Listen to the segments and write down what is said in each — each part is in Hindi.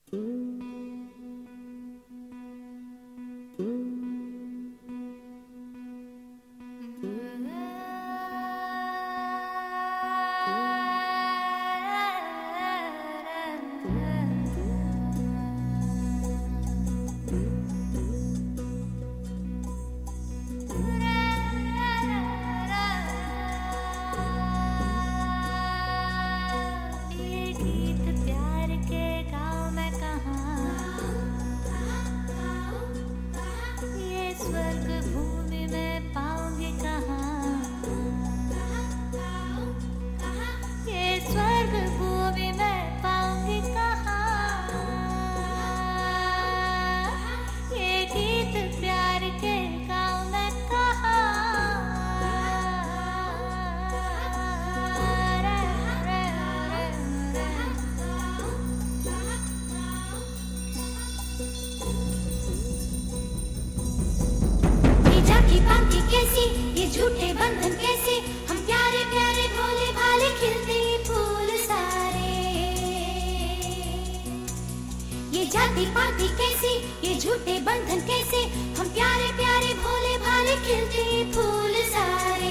झूठे बंधन कैसे, हम प्यारे प्यारे भोले भाले खिलते फूल सारे। ये जाति पाति कैसे, ये झूठे बंधन कैसे, हम प्यारे प्यारे भोले भाले खिलते फूल सारे।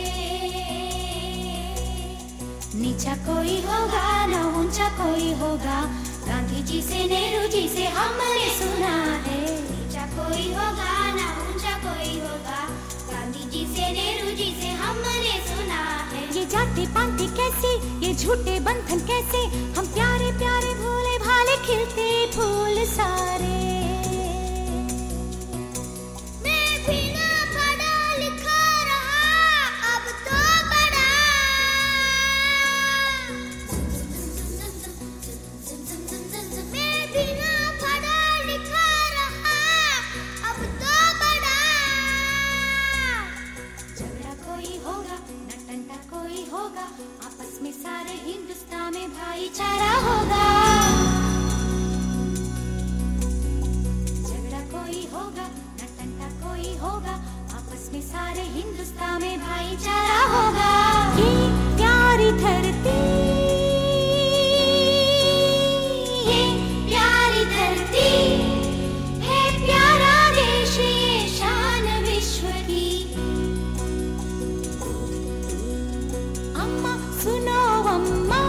नीचा कोई होगा ना ऊंचा कोई होगा, गांधी जी से नेहरू जी से हमने सुना है। नीचा कोई होगा ना ऊंचा कोई होगा, गांधी जी से नेहरू जी से हमने सुना है। ये जाति पाति कैसे, ये झूठे बंधन कैसे, हम प्यारे प्यारे भोले भाले खिलते फूल सारे। आपस में सारे हिंदुस्तान में भाईचारा होगा। झगड़ा कोई होगा न टंटा कोई होगा, आपस में सारे हिंदुस्तान में भाईचारा होगा। ये प्यारी धरती, ये प्यारी धरती है, प्यारा देश ये शान विश्व की। अम्मा सुनो अम्मा,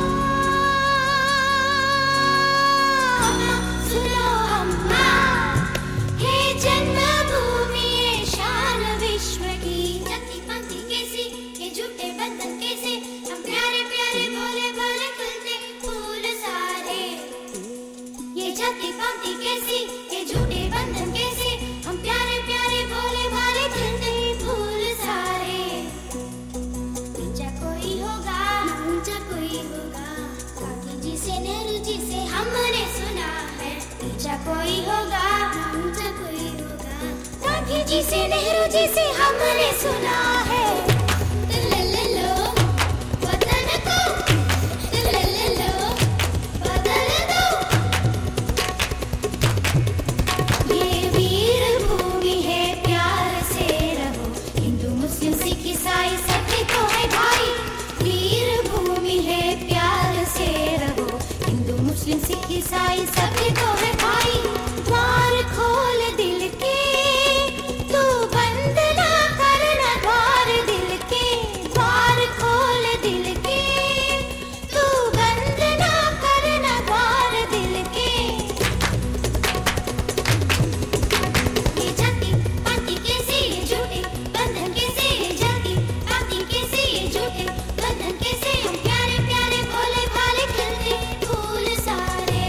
अम्मा सुनो अम्मा, हे जन्मभूमि ये शान विश्व की। जाति पाति कैसी, ये झूठे बंधन कैसे, हम प्यारे प्यारे भोले भाले खिलते फूल सारे। ये जाति पाति कैसी, ये झूठे बंधन कैसे, हम प्यारे प्यारे भोले भाले खिलते फूल सारे। कोई होगा ना ऊंचा कोई होगा, गांधी जी से नेहरू जी से हमने सुना है। ऊंचा कोई होगा ना ऊंचा कोई होगा, गांधी जी से नेहरू जी से हमने सुना है। लो वतन को, लो बदल दो। ये वीर भूमि है, प्यार से रहो, हिंदू मुस्लिम सिख ईसाई सभी को है भाई। वीर भूमि है, प्यार से रहो, हिंदू मुस्लिम सिख ईसाई सभी को है भाई। द्वार खोल दिल के, तू बंद ना करना द्वार दिल के। द्वार खोल दिल के, तू बंद ना करना द्वार दिल के। ये जाति पाति कैसे, ये झूठे बंधन कैसे, ये जाति पाति कैसे, ये झूठे बंधन कैसे, हम प्यारे प्यारे भोले भाले खिलते फूल सारे।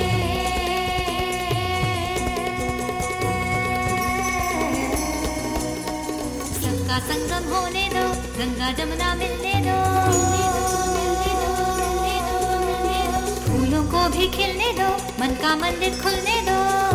सबका संगम होने दो, गंगा जमुना मिलने दो। फूलों को भी खिलने दो, मन का मंदिर खुलने दो।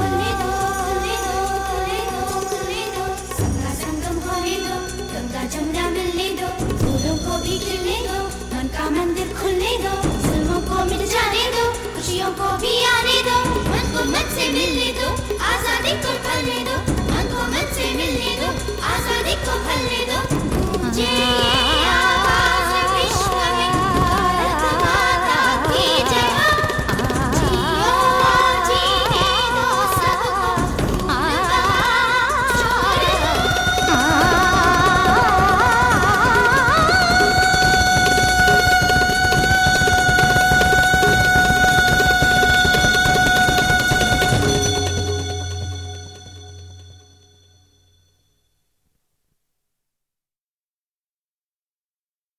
सबका संगम होने दो, गंगा जमुना मिलने दो। फूलों को भी खिलने दो, मन का मंदिर खुलने दो। जुल्मों को मिट जाने दो, खुशियों को भी आने दो। मन को मन से मिलने दो, आजादी को फलने दो। मन को मन से मिलने दो, आजादी को फलने दो।